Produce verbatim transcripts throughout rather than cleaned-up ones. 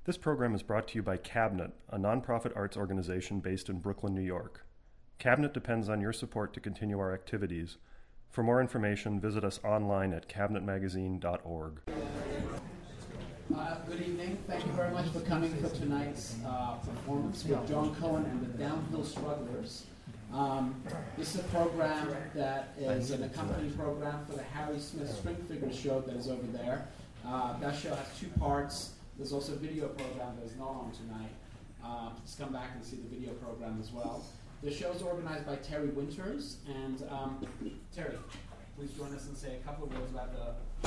This program is brought to you by Cabinet, a nonprofit arts organization based in Brooklyn, New York. Cabinet depends on your support to continue our activities. For more information, visit us online at cabinet magazine dot org. Uh, good evening. Thank you very much for coming for tonight's uh, performance with John Cohen and the Downhill Strugglers. Um, this is a program that is an accompanying program for the Harry Smith String Figures show that is over there. Uh, that show has two parts. There's also a video program that is not on tonight. Uh, just come back and see the video program as well. The show is organized by Terry Winters. And um, Terry, please join us and say a couple of words about the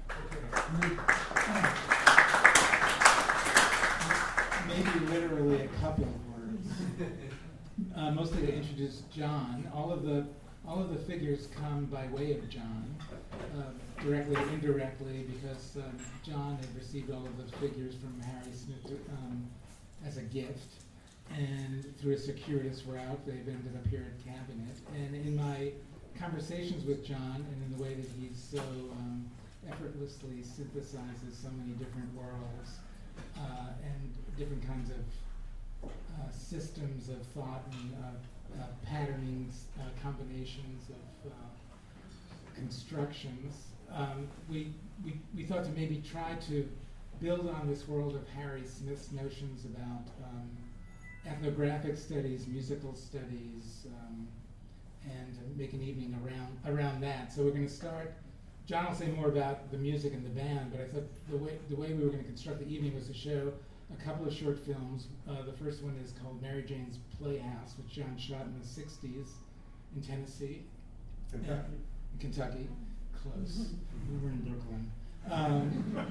Maybe literally a couple of words. Uh, mostly to introduce John. All of the all of the figures come by way of John, uh, directly or indirectly, because um, John had received all of the figures from Harry Smith um, as a gift, and through a circuitous route, they've ended up here at Cabinet. And in my conversations with John, and in the way that he's so um, effortlessly synthesizes so many different worlds uh, and different kinds of Uh, systems of thought and uh, uh, patternings, uh, combinations of uh, constructions. Um, we, we, we thought to maybe try to build on this world of Harry Smith's notions about um, ethnographic studies, musical studies, um, and uh, make an evening around, around that. So we're going to start. John will say more about the music and the band, but I thought the way, the way we were going to construct the evening was to show a couple of short films. Uh, the first one is called Mary Jane's Playhouse, which John shot in the sixties in Tennessee. Kentucky. In Kentucky. Close. We were in Brooklyn. Um,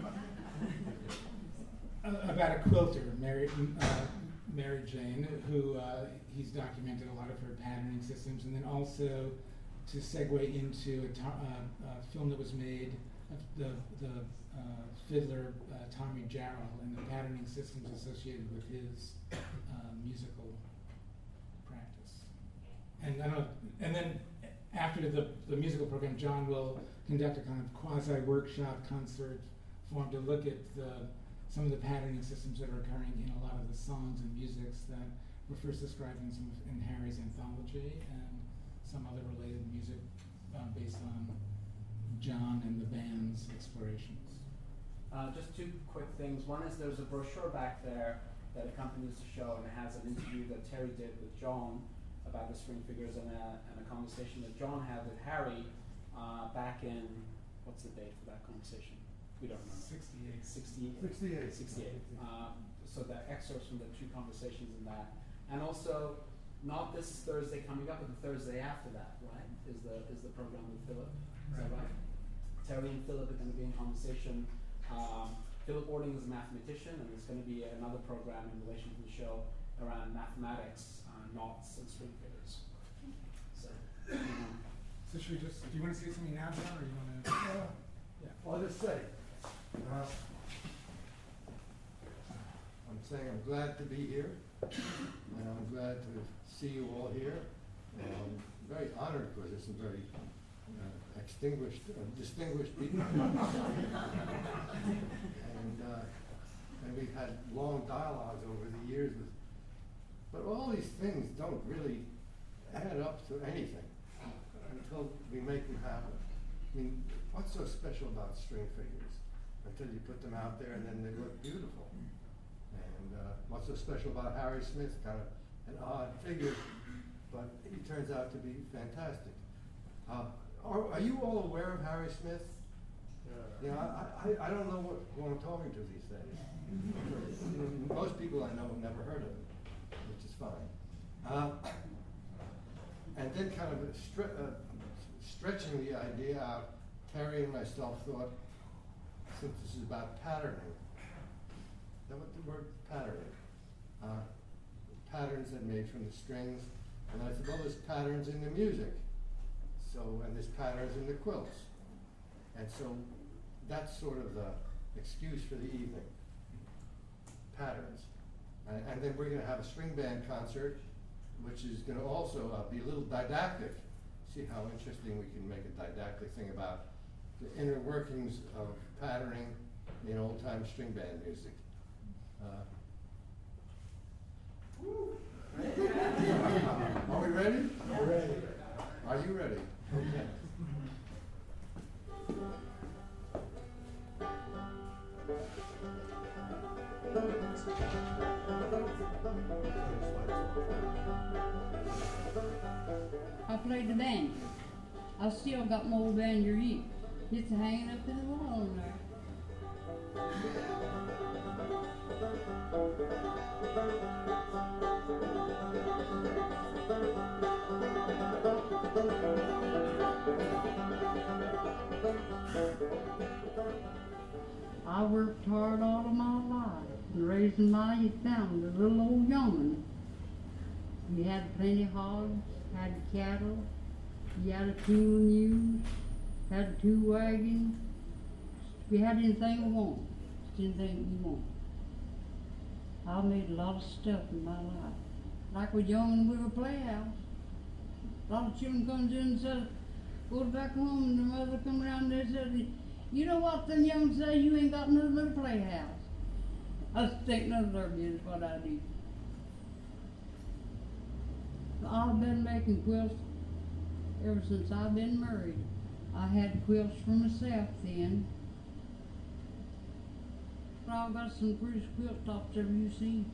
uh, about a quilter, Mary, uh, Mary Jane, who uh, he's documented a lot of her patterning systems, and then also to segue into a, to- uh, a film that was made of the, the Uh, fiddler uh, Tommy Jarrell and the patterning systems associated with his uh, musical practice. And I don't, and then after the, the musical program, John will conduct a kind of quasi workshop concert form to look at the, some of the patterning systems that are occurring in a lot of the songs and musics that were first described in some of, in Harry's anthology, and some other related music uh, based on John and the band's explorations. Uh, just two quick things. One is there's a brochure back there that accompanies the show, and it has an interview that Terry did with John about the string figures, and a, and a conversation that John had with Harry uh, back in, what's the date for that conversation? We don't remember. sixty-eight. sixty-eight. sixty-eight. sixty-eight. Um, so the excerpts from the two conversations in that. And also, not this Thursday coming up, but the Thursday after that, right, is the, is the program with Philip. Is that right? Terry and Philip are going to be in conversation. Um, Philip Ording is a mathematician, and there's going to be another program in relation to the show around mathematics, uh, knots, and string figures. So, um, So should we just, do you want to say something now, John, or you want to? Uh, Yeah. I'll just say, uh, I'm saying I'm glad to be here, and I'm glad to see you all here. And I'm very honored because there's some very uh, extinguished, uh, distinguished people. and, uh, and we've had long dialogues over the years with, but all these things don't really add up to anything until we make them happen. I mean, what's so special about string figures? Until you put them out there and then they look beautiful. And uh, what's so special about Harry Smith? Kind of an odd figure, but he turns out to be fantastic. Uh, are, are you all aware of Harry Smith? Yeah. You know, I, I, I don't know what, who I'm talking to these days. Most people I know have never heard of him, which is fine. Uh, and then kind of stre- uh, stretching the idea out, Terry and myself thought, since this is about patterning, is that what the word patterning? Uh, patterns that made from the strings, and I said, well, there's patterns in the music, so, and there's patterns in the quilts, and so that's sort of the excuse for the evening, patterns. And, and then we're going to have a string band concert, which is going to also uh, be a little didactic. See how interesting we can make a didactic thing about the inner workings of patterning in old-time string band music. Uh, I played the banjo. I still got my old banjo here. It's hanging up in the wall in there. I worked hard all of my life in raising my family, a little old young'un. We had plenty of hogs, had cattle, we had a team of mules, had two wagons. We had anything we want, just anything we want. I made a lot of stuff in my life. Like when young and we were playhouse. A lot of children comes in and says, go back home, and their mother come around there and said, you know what them young say, you ain't got nothing but a playhouse. I think none of their business what I do. I've been making quilts ever since I've been married. I had quilts for myself then. I've got some pretty quilt tops ever you seen.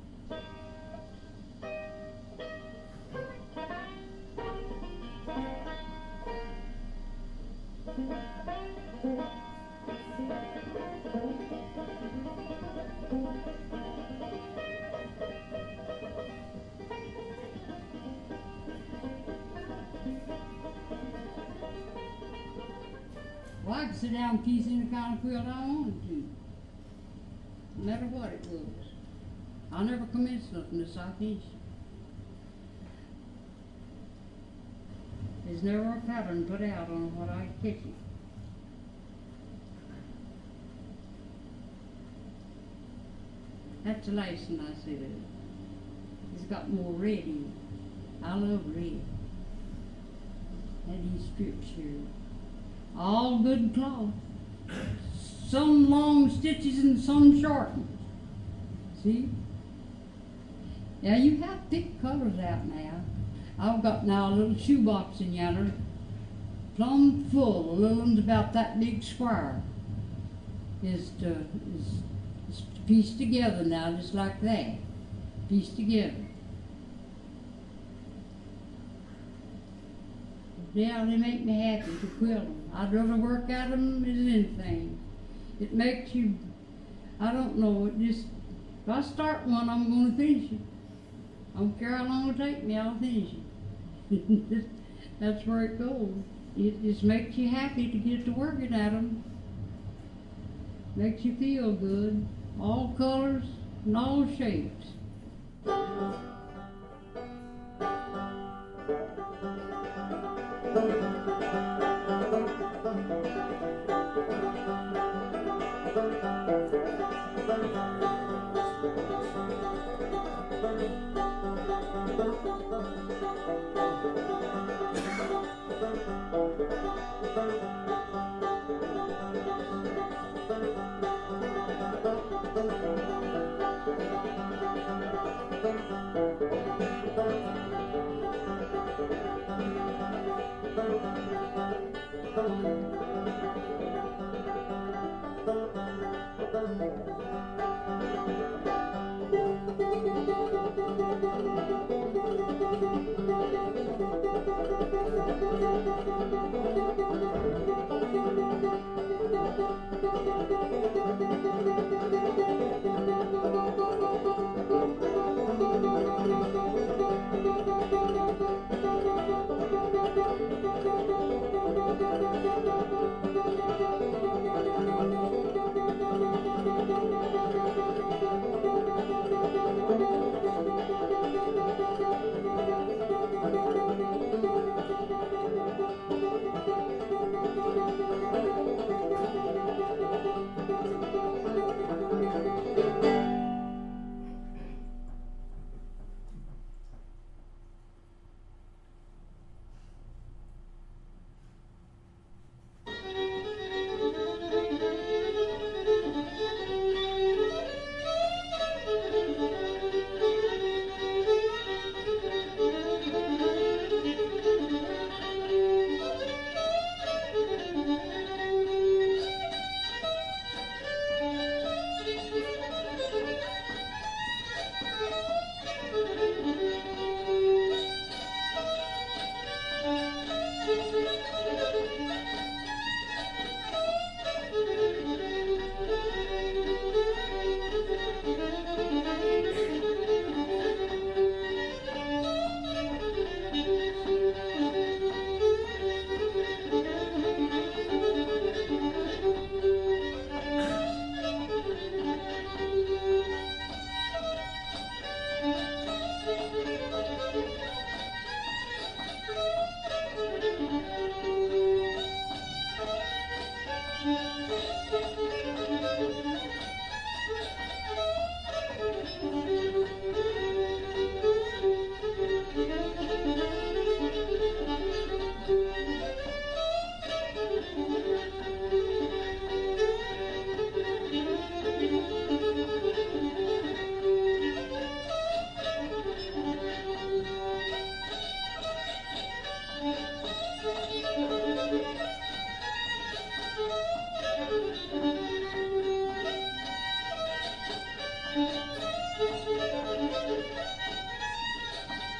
Well, I could sit down and piece any kind of quilt I wanted to, no matter what it was. I never commenced nothing unless I finished. There's never a pattern put out on what I catch it. That's the last thing I said of it. It's got more red in it. I love red. And these strips here. All good cloth. Some long stitches and some short ones. See? Now you have thick colors out now. I've got now a little shoebox in yonder, plumb full. The little one's about that big square. Is to is, is pieced together now, just like that. Pieced together. Yeah, they make me happy to quilt them. I'd rather work at them as anything. It makes you, I don't know, it just, if I start one, I'm going to finish it. I don't care how long it'll take me, I'll finish it. That's where it goes. It just makes you happy to get to working at them. Makes you feel good. All colors and all shapes. Thank you.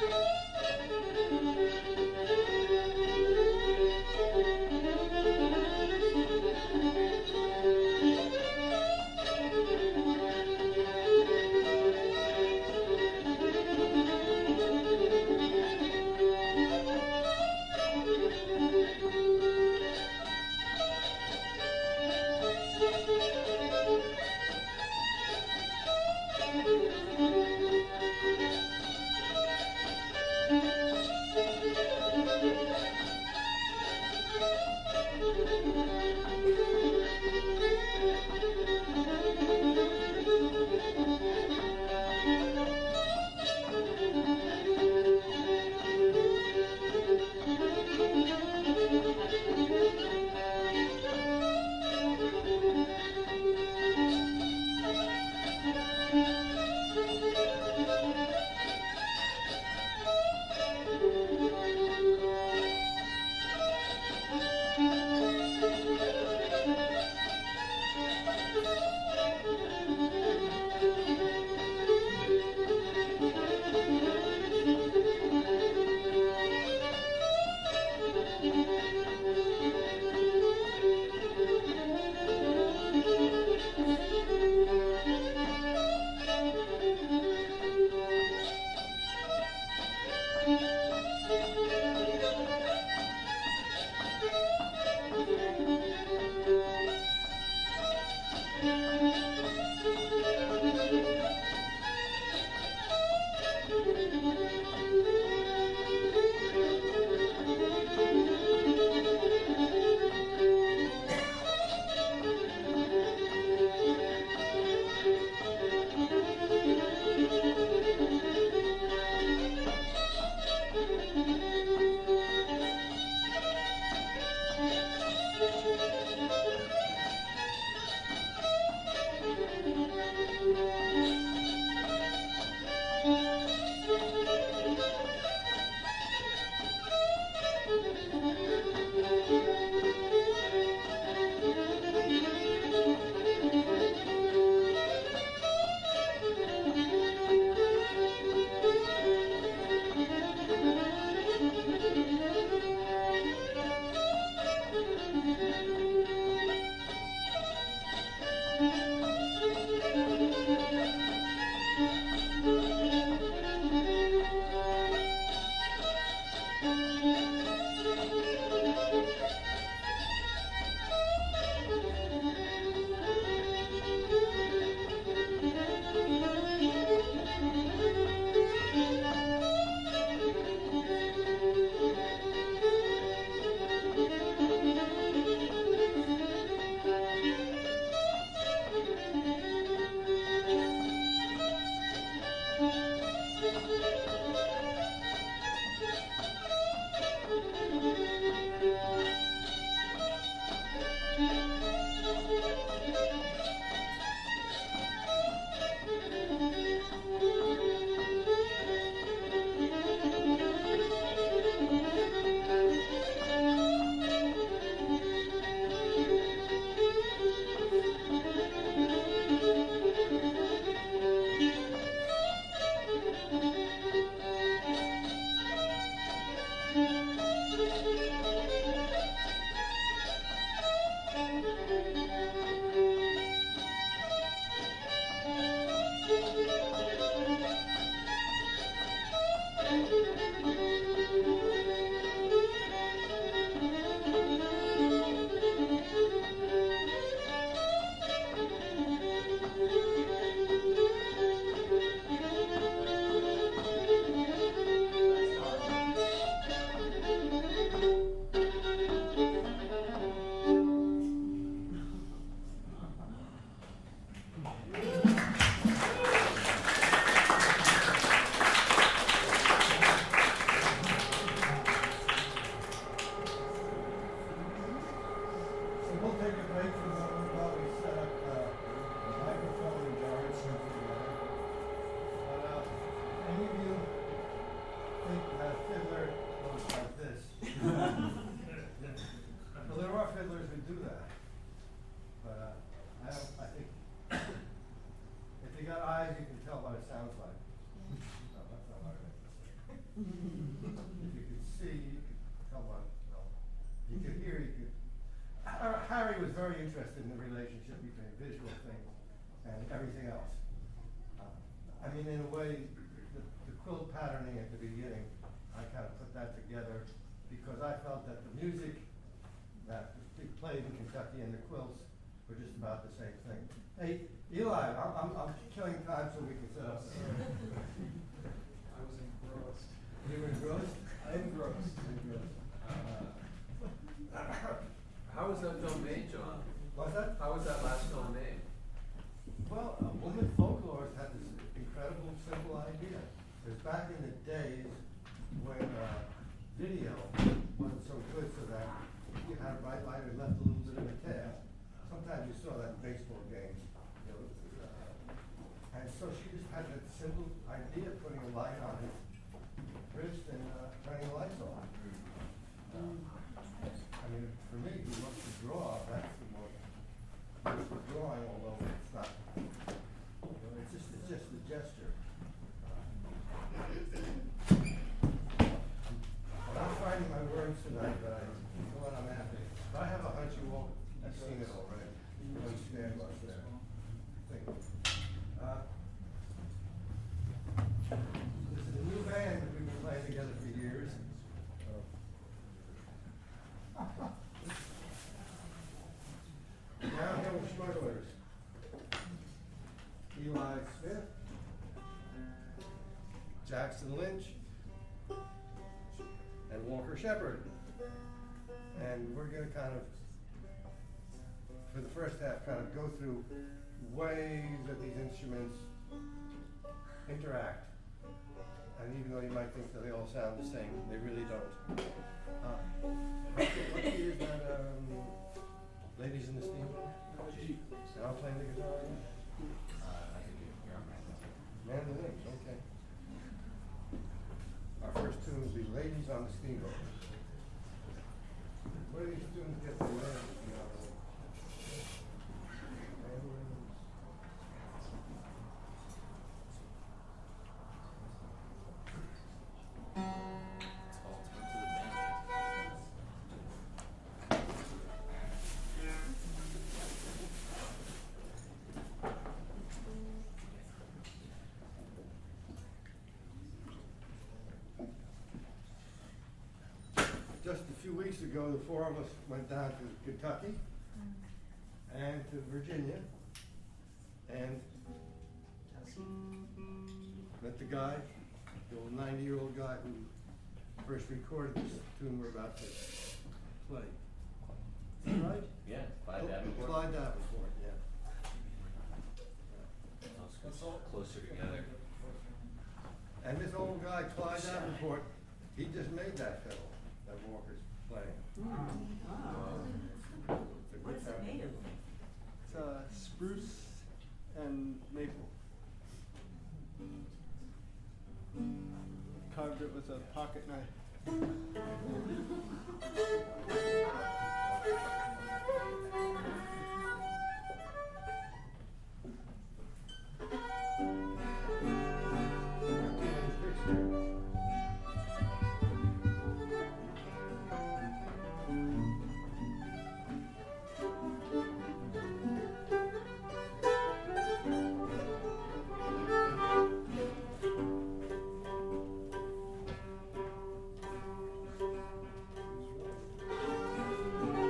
Eyes, you can tell what it sounds like. No, that's not what I meant to say. If you could see, you could, come on, no. You could hear, you could. Har- Harry was very interested in the relationship between visual things and everything else. Uh, I mean, in a way, the, the quilt patterning at the beginning, I kind of put that together because I felt that the music that was being played in Kentucky and the quilts were just about the same thing. Hey, Eli, I'm, I'm, I'm killing time so we can set up. I was engrossed. You were engrossed? Engrossed. Engrossed. Uh, How was that film made, John? What's that? How was that last film made? Well, uh, Woman Folklorist had this incredible, simple idea. It was back in the days when uh, video wasn't so good, so that you had a bright light and left a little bit of a cast. Sometimes you saw that in baseball games. You know, uh, and so she just had that simple idea of putting a light on his wrist and uh, turning the lights off. Um, I mean, for me, who loves to draw, that's the more useful drawing, although it's not. You know, it's just it's just the gesture. I'm not finding my words tonight, but I know what I'm after. But I have a hunch you all have seen it already. You understand what's there. Think. Uh, this is a new band that we've been playing together for years. Downhill Strugglers. Eli Smith, Jackson Lynch, and Walker Shepard. And we're going to kind of, for the first half, kind of go through ways that these instruments interact. And even though you might think that they all sound the same, they really don't. Uh, what what key is that, um, Ladies in the Steamboat? And I'm playing the guitar again? Mandolin, okay. Our first tune will be Ladies on the Steamboat. Where do these tunes get the names? You know? Mandolins. Just a few weeks ago, the four of us went down to Kentucky and to Virginia and met the guy, the old ninety-year-old guy who first recorded this tune we're about to play. Is that right? Yeah, Clyde Oh, Davenport. Clyde Davenport, yeah. Let's go closer together. And this old guy, Clyde Davenport, he just made that fiddle that Walker's playing. It's a good What's it sound. made of? It's uh, spruce and maple. Carved it with a pocket knife. Thank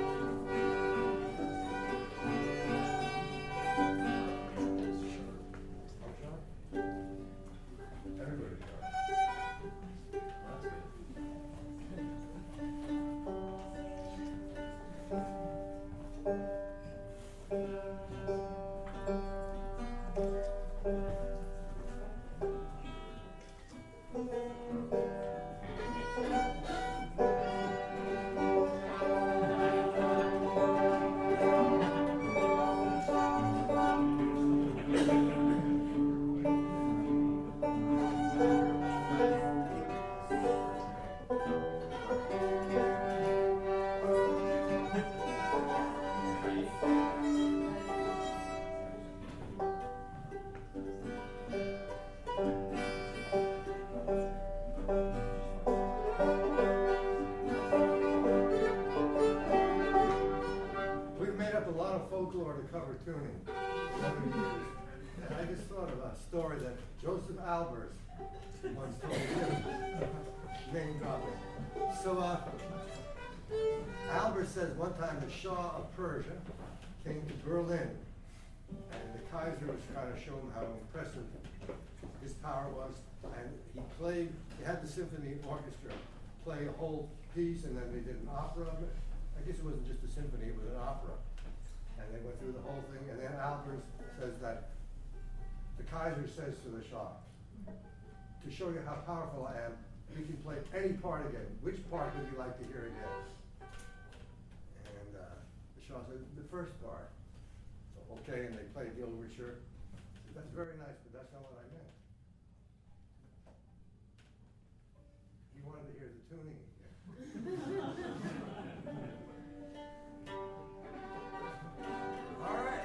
Joseph Albers once told me, name dropping. So uh, Albers says one time the Shah of Persia came to Berlin, and the Kaiser was trying to show him how impressive his power was, and he played, he had the symphony orchestra play a whole piece, and then they did an opera of it. I guess it wasn't just a symphony, it was an opera. And they went through the whole thing, and then Albers says that the Kaiser says to the Shah, to show you how powerful I am, we can play any part again. Which part would you like to hear again? And uh, the Shah said, the first part. So, okay, and they played the overture. That's very nice, but that's not what I meant. He wanted to hear the tuning again. All right.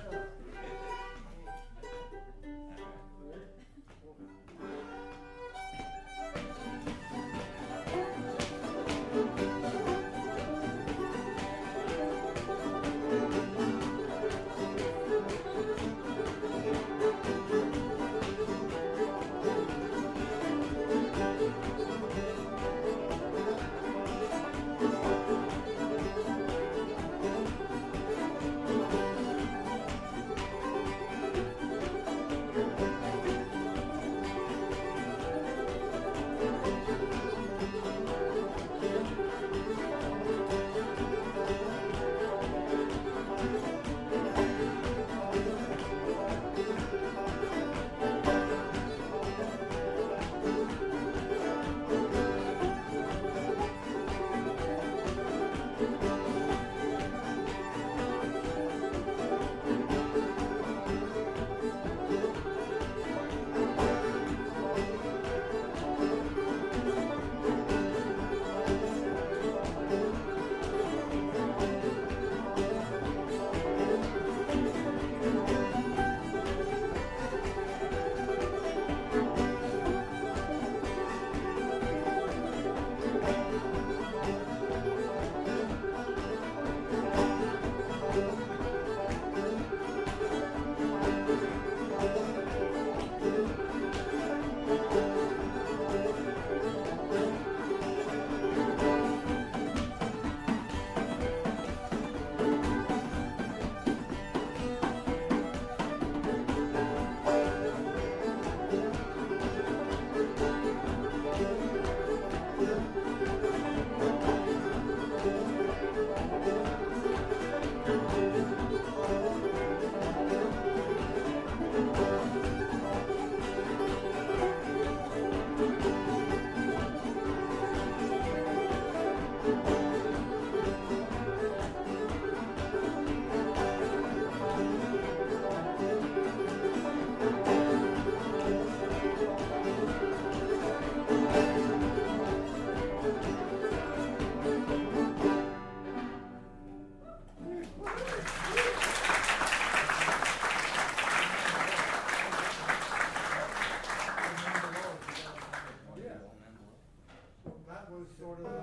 Sort of uh,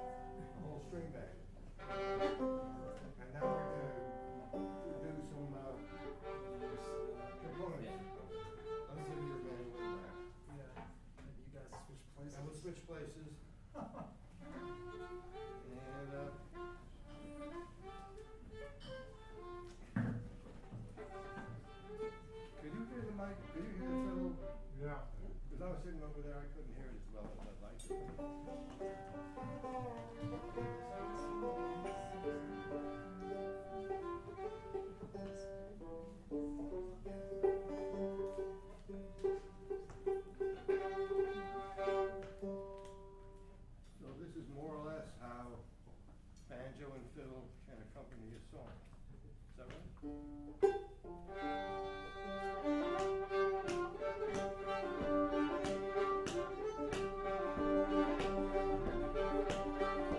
a whole string band. And now we're going to do some uh, components. Let's give you your mandolin back. Yeah. Maybe you guys switch places. And we'll switch places. And uh, could you hear the mic? Could you hear the fiddle? Yeah. Because I was sitting over there, I couldn't hear it as well as I'd like to. So this is more or less how banjo and fiddle can accompany a song. Is that right? Thank you.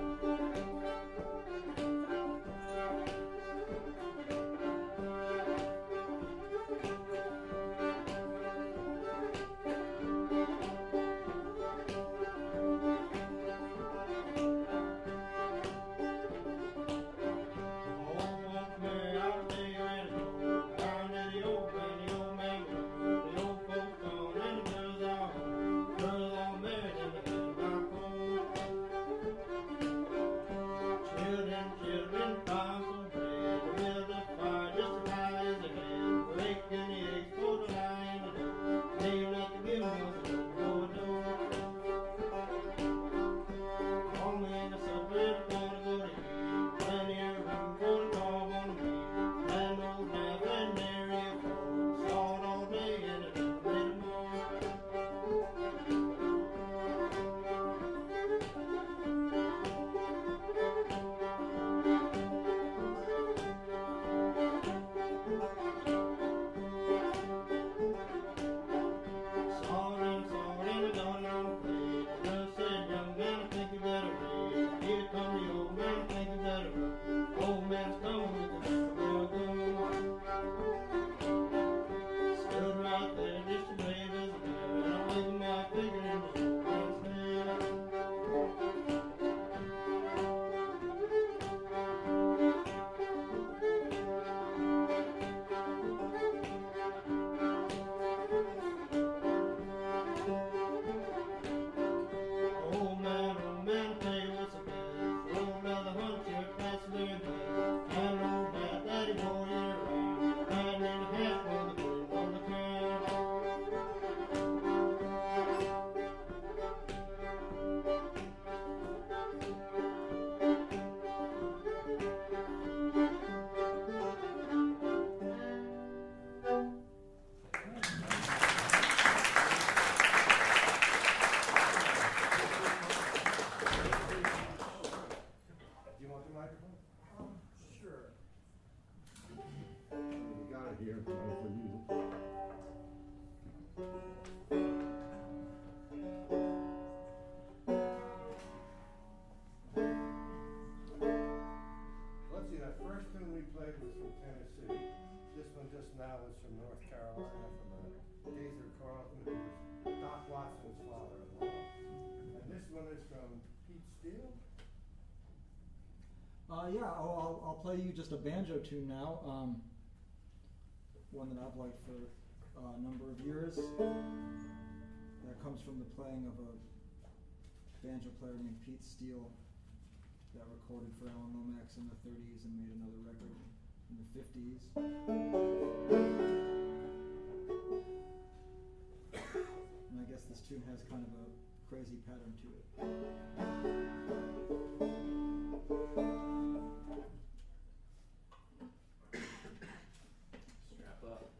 is from Pete Steele? Uh, yeah, I'll, I'll, I'll play you just a banjo tune now. Um, one that I've liked for uh, a number of years. That comes from the playing of a banjo player named Pete Steele that recorded for Alan Lomax in the thirties and made another record in the fifties. And I guess this tune has kind of a crazy pattern to it. Strap up.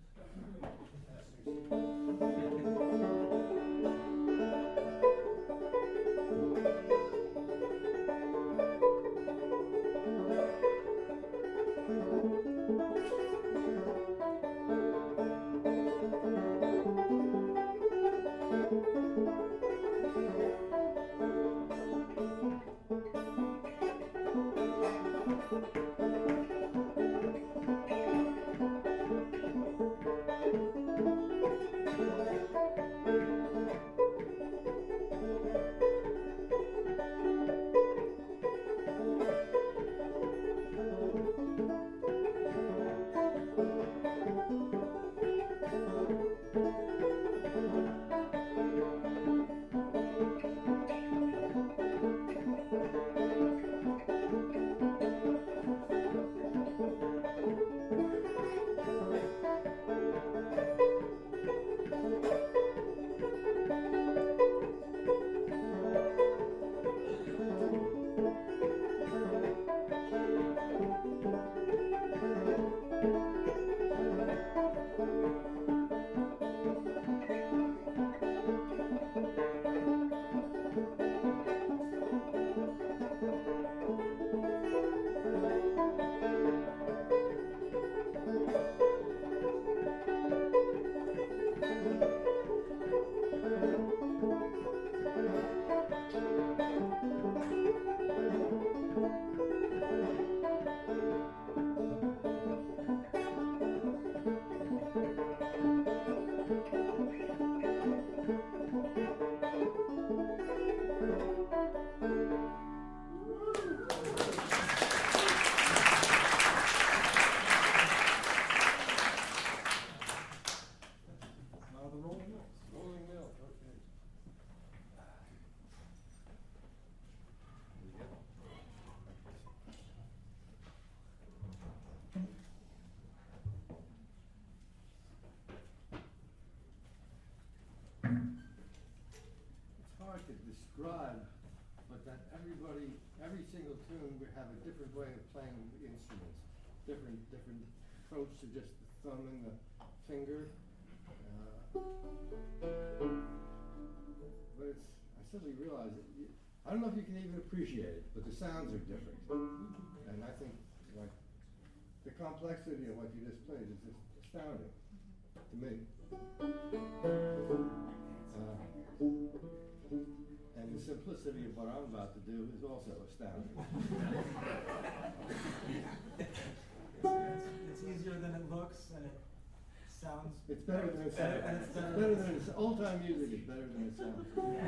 To describe, but that everybody, every single tune would have a different way of playing the instruments, different different approach to just the thumb and the finger. Uh, but it's, I suddenly realized that you, I don't know if you can even appreciate it, but the sounds are different, and I think like the complexity of what you just played is just astounding to me. Uh, And the simplicity of what I'm about to do is also astounding. It's, it's easier than it looks, and it sounds. It's better than it sounds. And it's It's better, better than it's old time music is better than it sounds.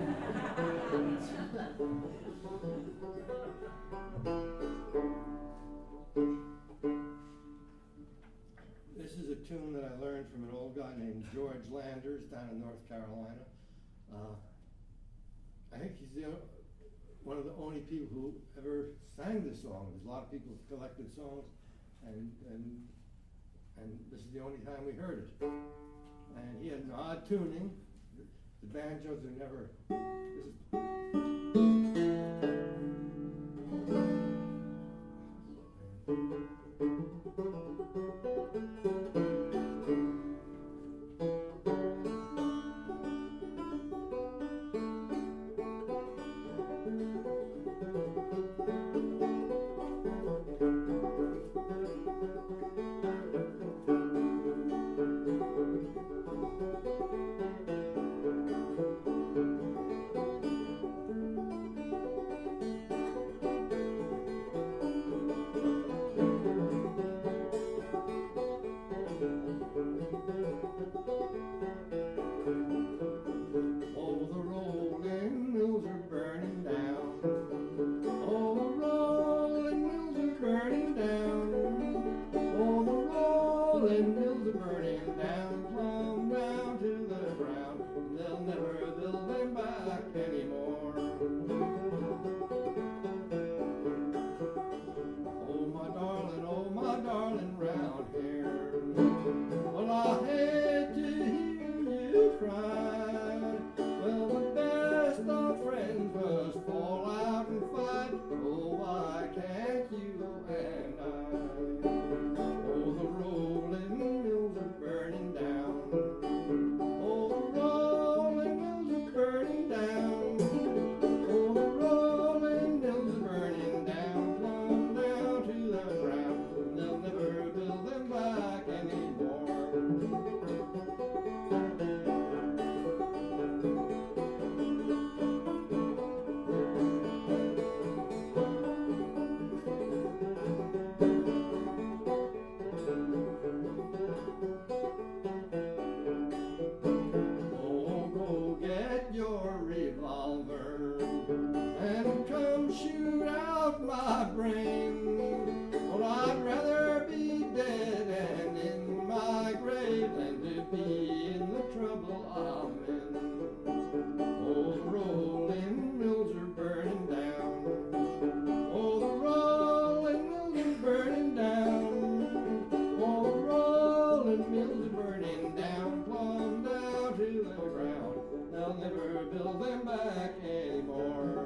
This is a tune that I learned from an old guy named George Landers down in North Carolina. Uh, I think he's the, one of the only people who ever sang this song. There's a lot of people who've collected songs, and and and this is the only time we heard it. And he had an odd tuning. The, the banjos are never. This is. Oh, the rolling mills are burning humming. Oh, the rolling mills are burning down. Oh, the rolling mills are burning down. Oh, the rolling mills are burning down, plumb down to the ground. They'll never build them back anymore.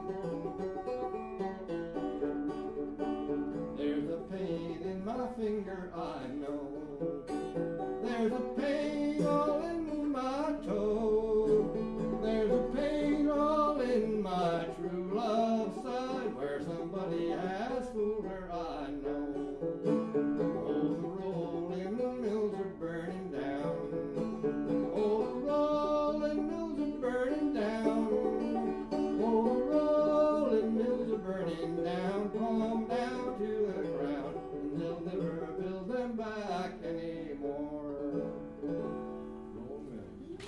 There's a pain in my finger, I know. There's a pain all in my toe. There's a pain all in my true love side, where somebody has fooled her, I know. Oh, the rolling mills are burning down. Oh, the rolling mills are burning down. Oh, the rolling mills are burning down, plumb down to the ground, and they'll never build them back anymore. Roll mills.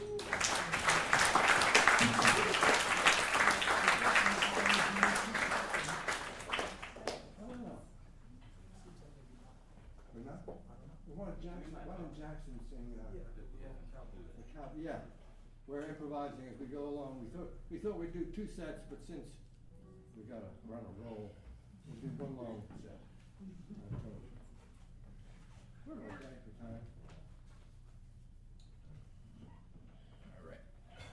We're not? We want Jackson, why didn't Jackson sing uh, the cow? Yeah, we're improvising as we go along. We thought we thought we'd do two sets, but since we gotta run a roll, we'll do one long set. I told you. We're okay for time. All right.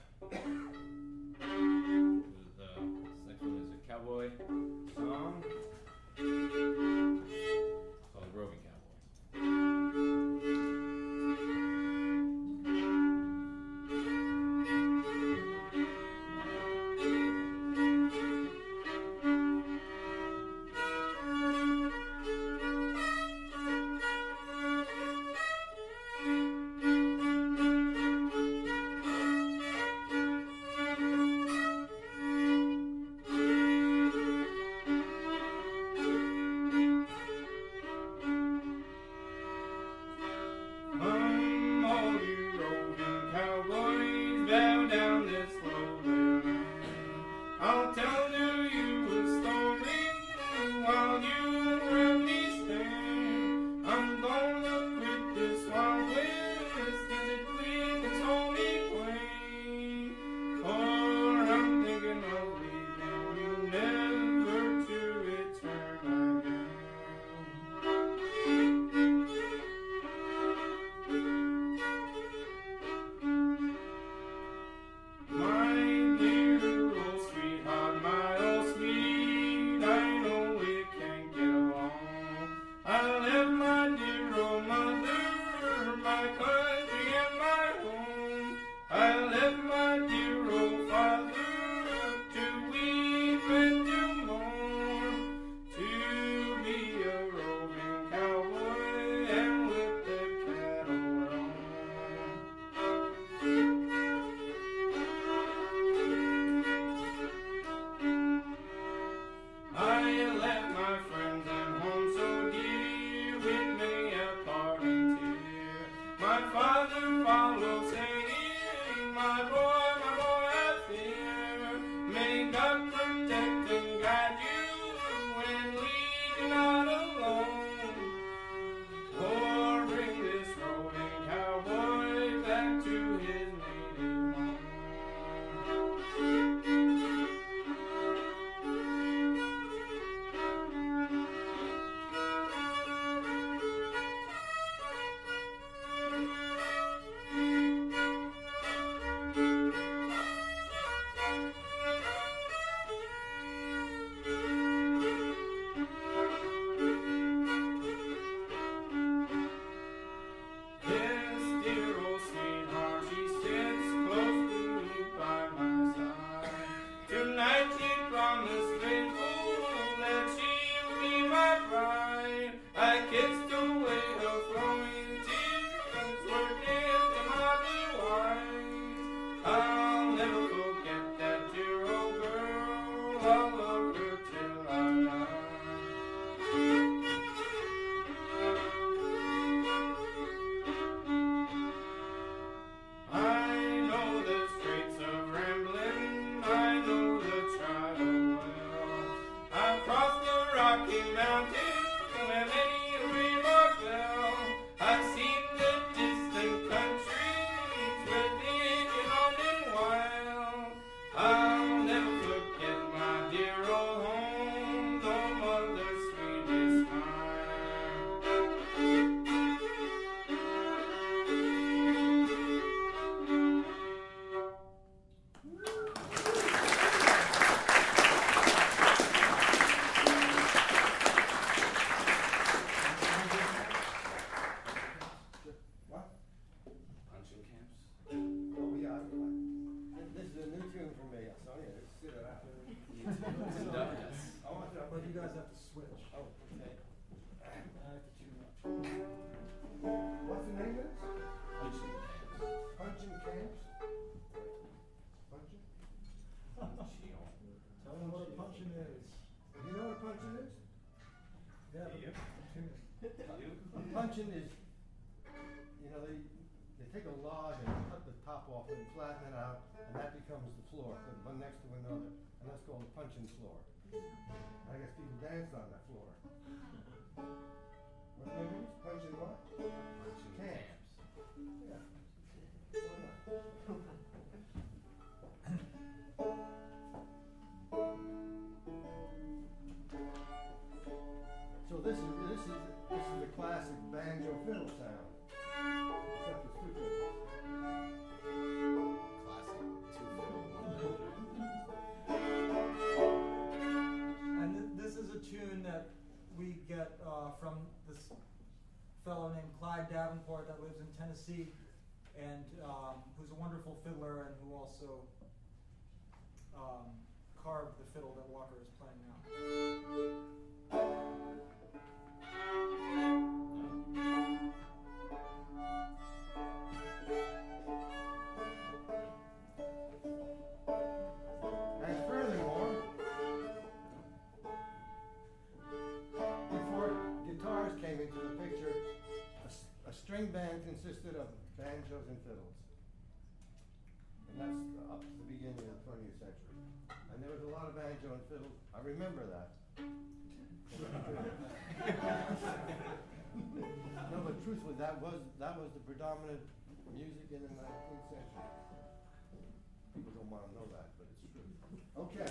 The next one is a cowboy song called The Roving Cowboy. Thank Punching? Tell them what a puncheon is. You know what a puncheon is? Yeah, You? but- You? A puncheon is, you know, they, they take a log and cut the top off and flatten it out, and that becomes the floor, put one next to another, and that's called a puncheon floor. I guess people dance on that floor. What names? Puncheon what? Punching Camps. camps. Yeah. Why not? So this is this is this is the classic banjo fiddle sound. Except it's two fiddles. Classic two fiddle, one And th- this is a tune that we get uh, from this fellow named Clyde Davenport that lives in Tennessee, and um, who's a wonderful fiddler and who also um, carved the fiddle that Walker is playing now. And furthermore, before guitars came into the picture, a, s- a string band consisted of banjos and fiddles. And that's up to the beginning of the twentieth century. And there was a lot of banjo and fiddle. I remember that. No, but truthfully, that was that was the predominant music in the nineteenth century. People don't want to know that, but it's true. Okay.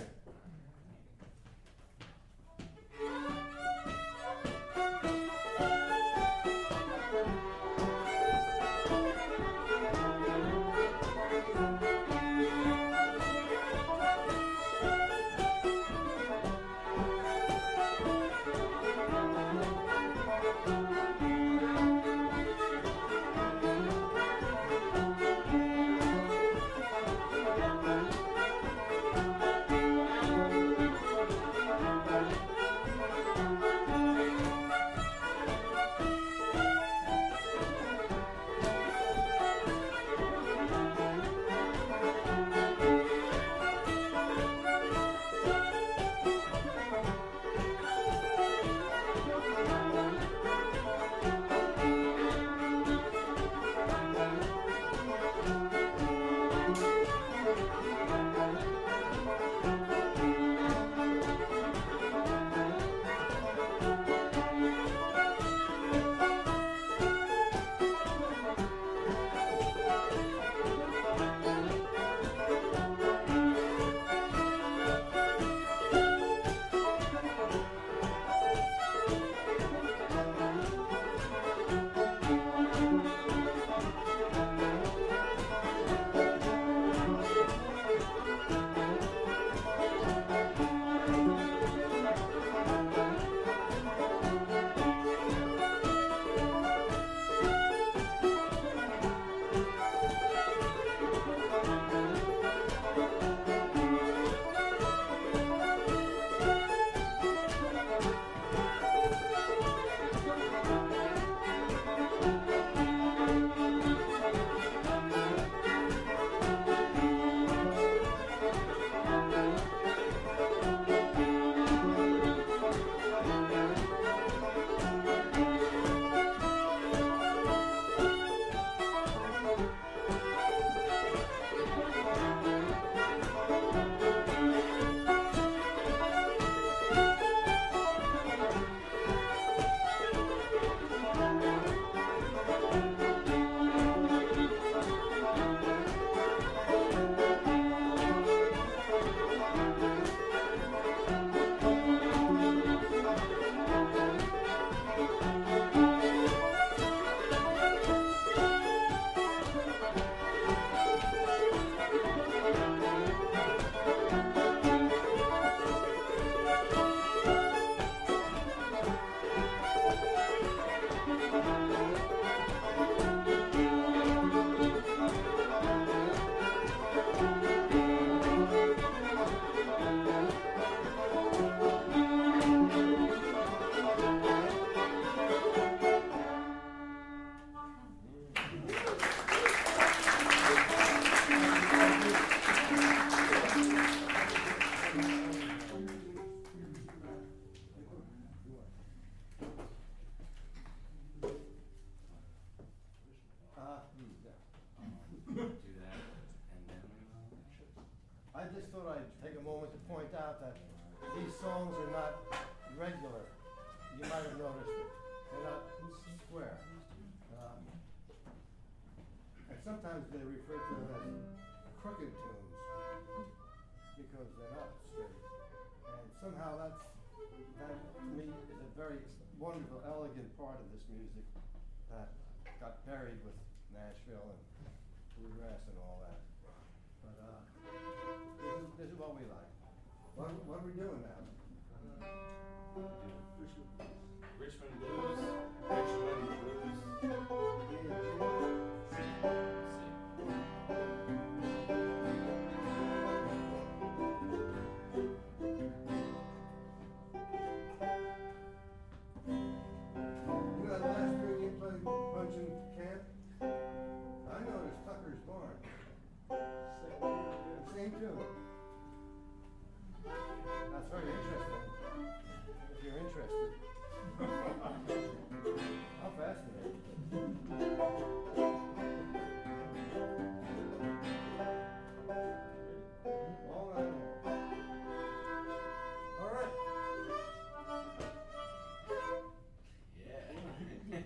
like to take a moment to point out that these songs are not regular. You might have noticed it. They're not square. Um, and sometimes they refer to them as crooked tunes because they're not straight. And somehow that's, that to me is a very wonderful, elegant part of this music that got buried with Nashville and bluegrass and all that. But uh, this, is, this is what we like. What, what are we doing now? Richmond Blues. Richmond Blues. You know that last string you played Punch in Camp? I noticed Tucker's Barn. Same tune. That's very interesting. If you're interested. How fascinating. All right. All right. Yeah.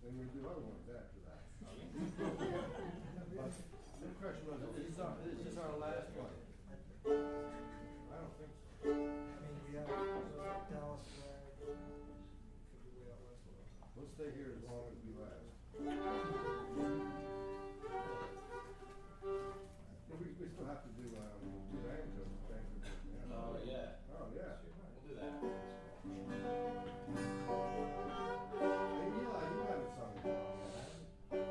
then we do other ones after that. But the question was, is this our, is this our last one? I don't think so. I mean, we have uh, Dallas flag. Could be way out west a little. We'll stay here as long as we last. But we, we still have to do, um, do banjo, banjo. Yeah. Oh, yeah. Oh, yeah. We'll do that. Hey, Eli, you haven't sung it all yet.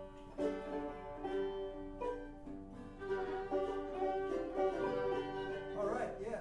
All right, yeah.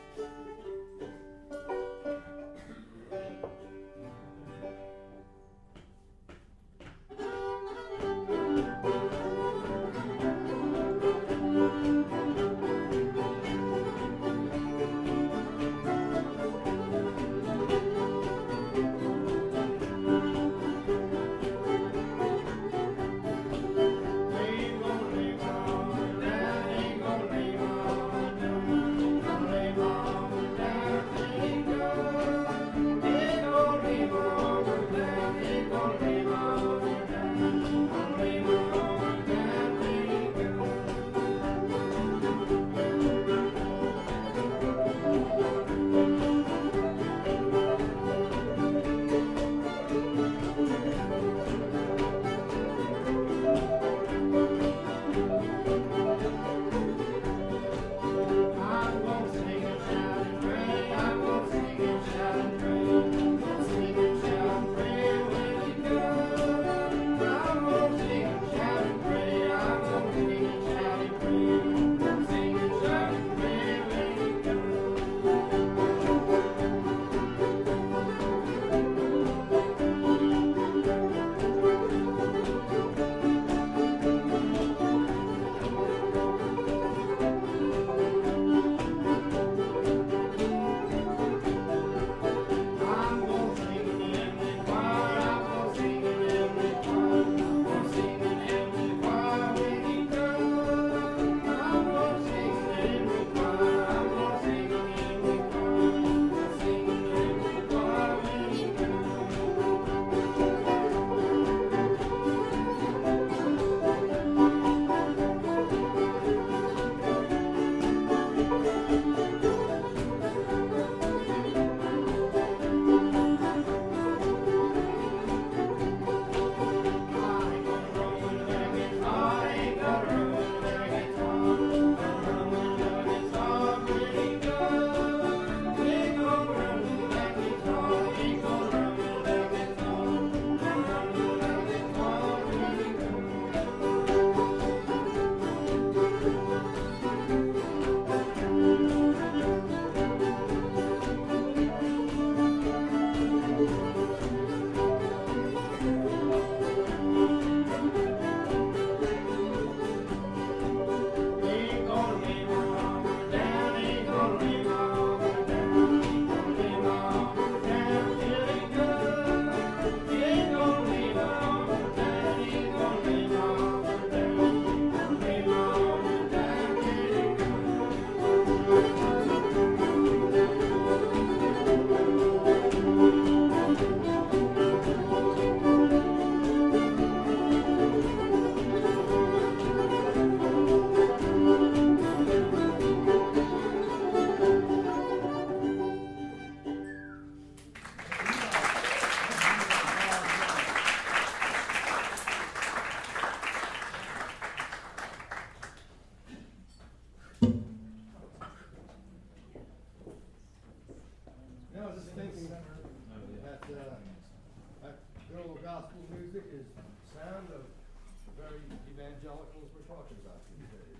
evangelicals we're talking about these days.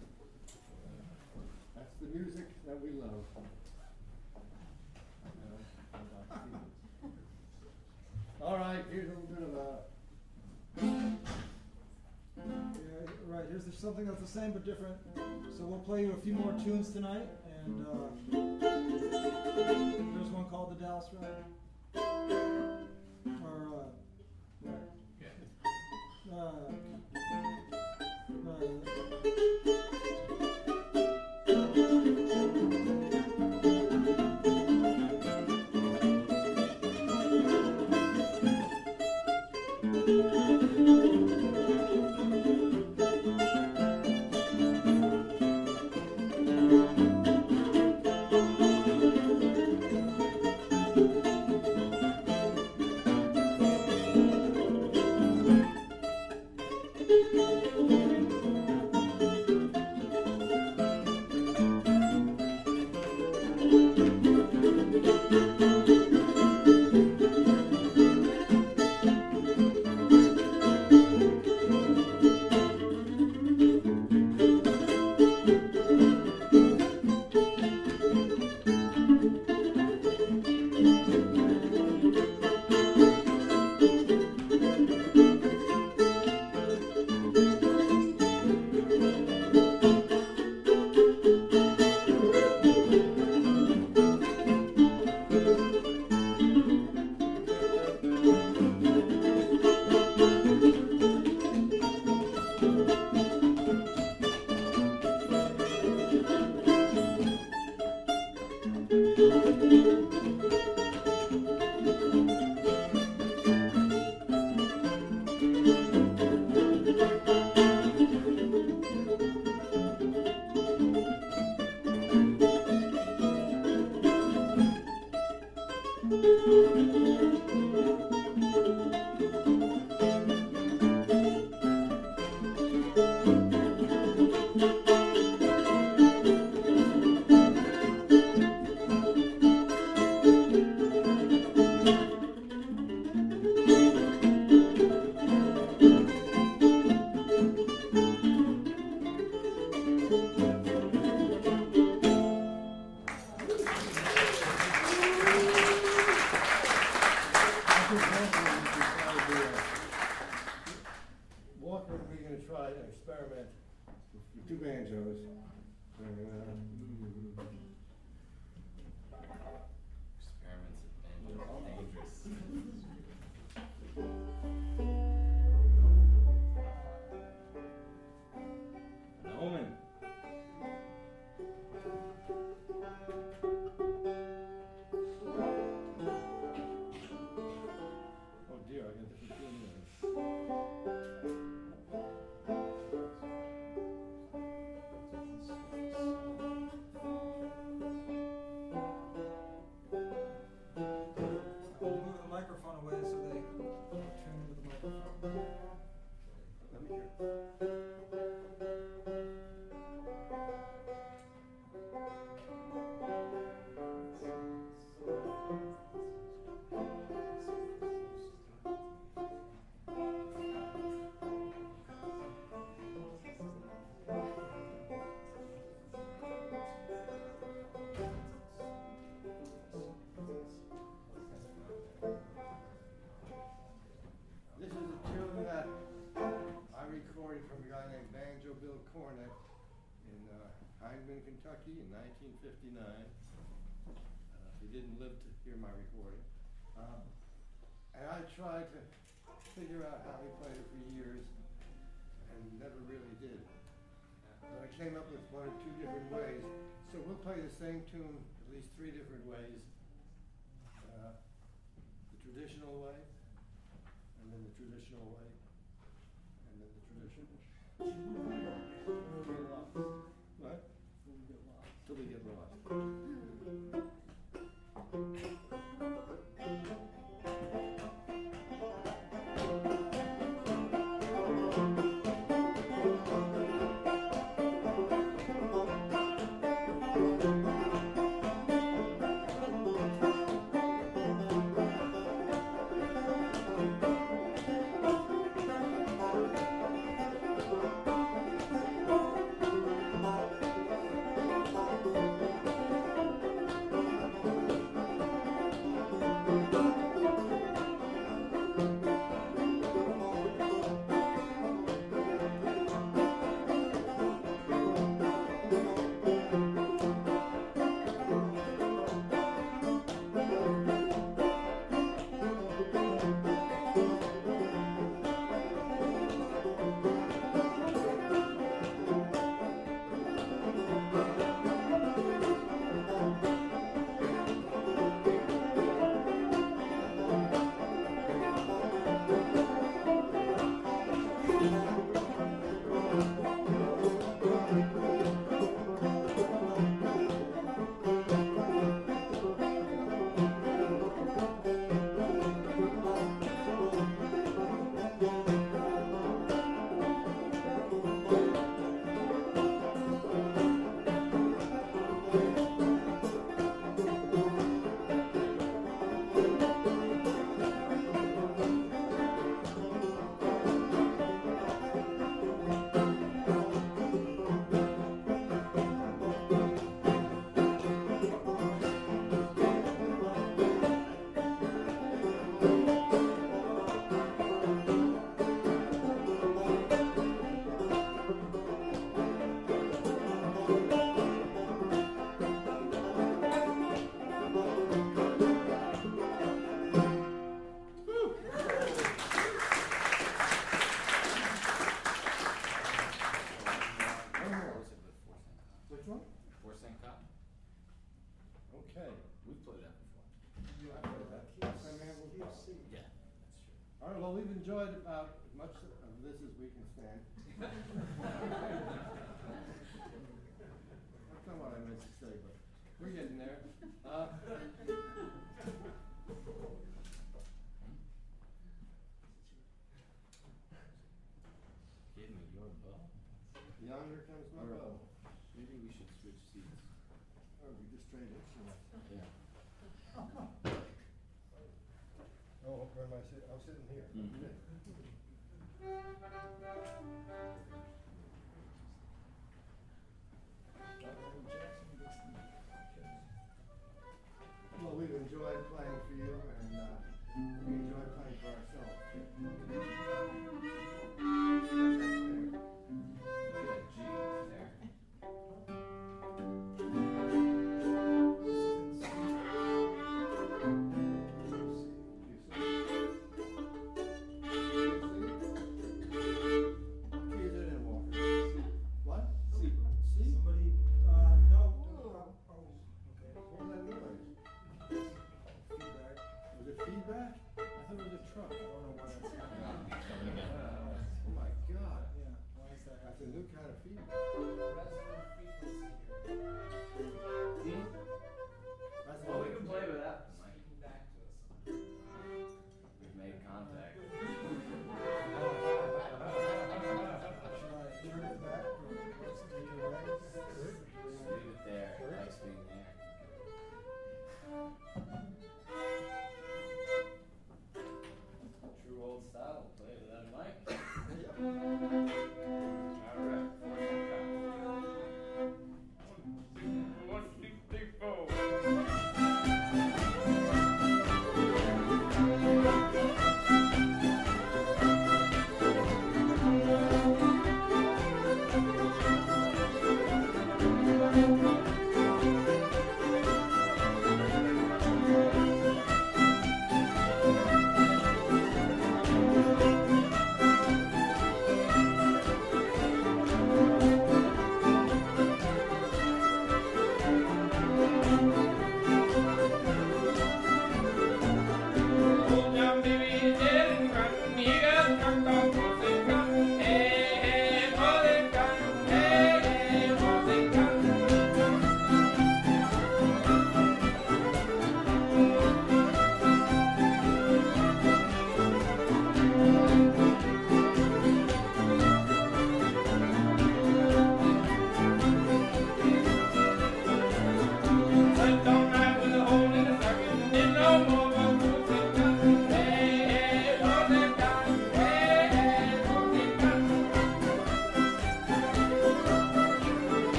That's the music that we love. All right, here's a little bit of a... Yeah, right, here's the- something that's the same but different. So we'll play you a few more tunes tonight, and uh, there's one called the Dallas Ride. Or, uh, right. Uh, uh, Thank you. Walker, we're going to try an experiment with two banjos. And, uh, Experiments with banjos are dangerous. An omen. oh dear, I got different feelings. I'll move the microphone away so they tune into the microphone. Let me hear. This is a tune that I recorded from a guy named Banjo Bill Cornett in uh, Hindman, Kentucky in nineteen fifty-nine. Uh, he didn't live to hear my recording. Um, and I tried to figure out how he played it for years and never really did. But I came up with one or two different ways. So we'll play the same tune at least three different ways. Uh, the traditional way, and then the traditional way, and then the traditional. What? Till we get lost. Well, we've enjoyed about as much of this as we can stand. That's not what I meant to say, but we're getting there. Uh, Give me your bow. Yonder comes my Or- bow. Maybe we should switch seats. Oh, we just trade instruments. Yeah. Oh, where am I sitting? I'm sitting here. Mhm. Okay. Well, we've enjoyed playing for you, and uh, we enjoy playing for ourselves. Look at that G there. You see? You see? What key is it in, Walker? What? C. C? Somebody, uh, no. Oh, okay. What was that noise? Feedback. Was it feedback? I thought it was a truck. I don't know why that's happening. Coming again. Oh my God. Yeah, why is that That's a happening? new kind of feedback. Resonant frequency here. That's Well, we what- can play with that. Mike. Speaking back to us. We've made contact. Should I turn it back or what's the take it away? Just leave it there. It likes being there. True old style. Play without a mic. Yep.